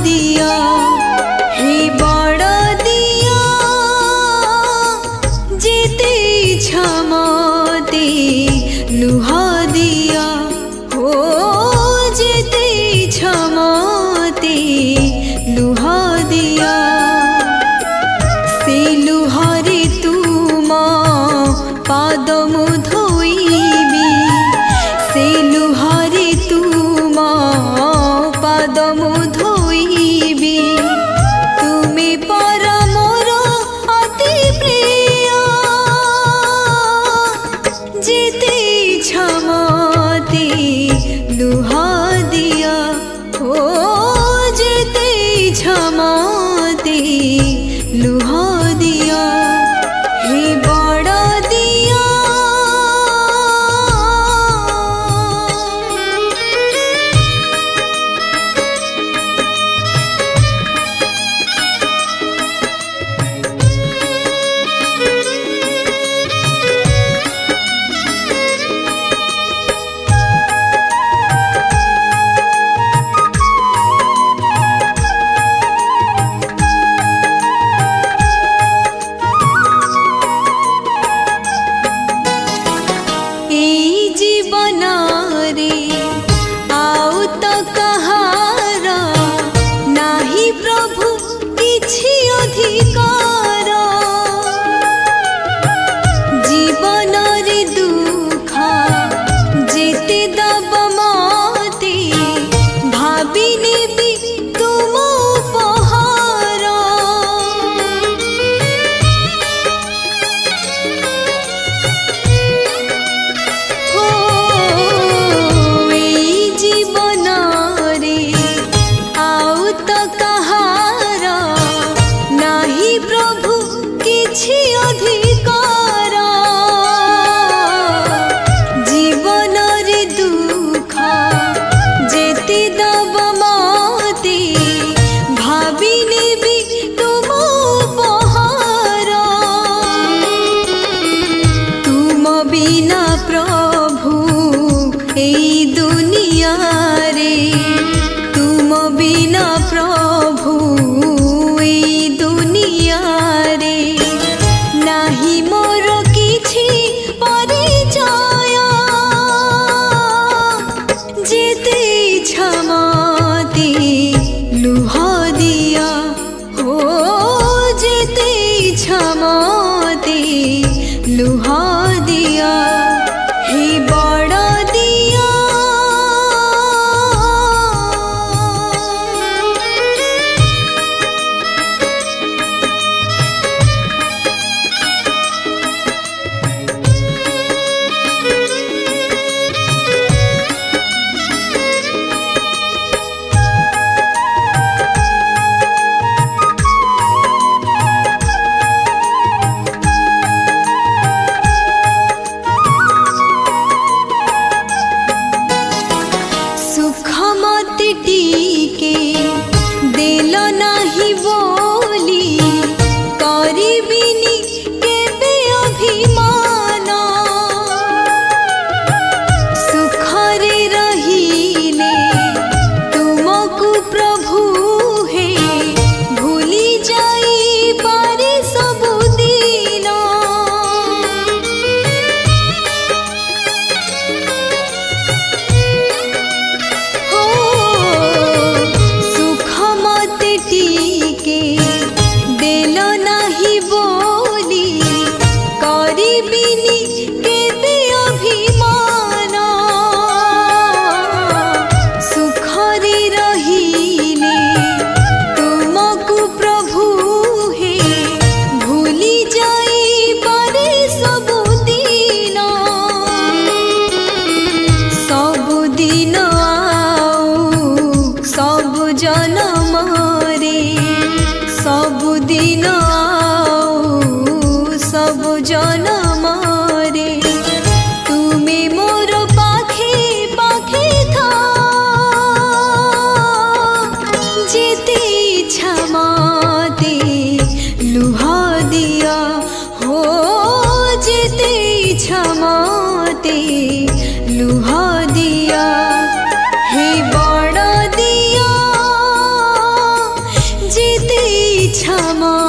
दिया हे बड़ दिया जेते छमते लुह दिया हो जेते छमते लुह दिया से लुहरे तुम पादम धोइबी से लुहरे तुम पादम धोइबी तुमे पर मोर अति प्रिय जेते छमते लुह दिया हो जेते छमते लुह दिया हे बड़ दिया लुह दिया हे बड़ दिया टीके देल नाही बोली करिबिनी केबे अभिमान सुखरे रहिले तुमको प्रभु हे भूली जाई पारे सब दिन टीके देल नाही बोली करिबिनी केबे अभिमान सुखरे रहिले तुमको प्रभु हे भूली जाई पारे सब दिन आओ सब जनम सबुदिन आओ सब जनम रे तुमे मोर पाखे पाखे था जेते छमते लुह दिया हो जेते छमते लुह दिया हे बड़ दिया क्षमा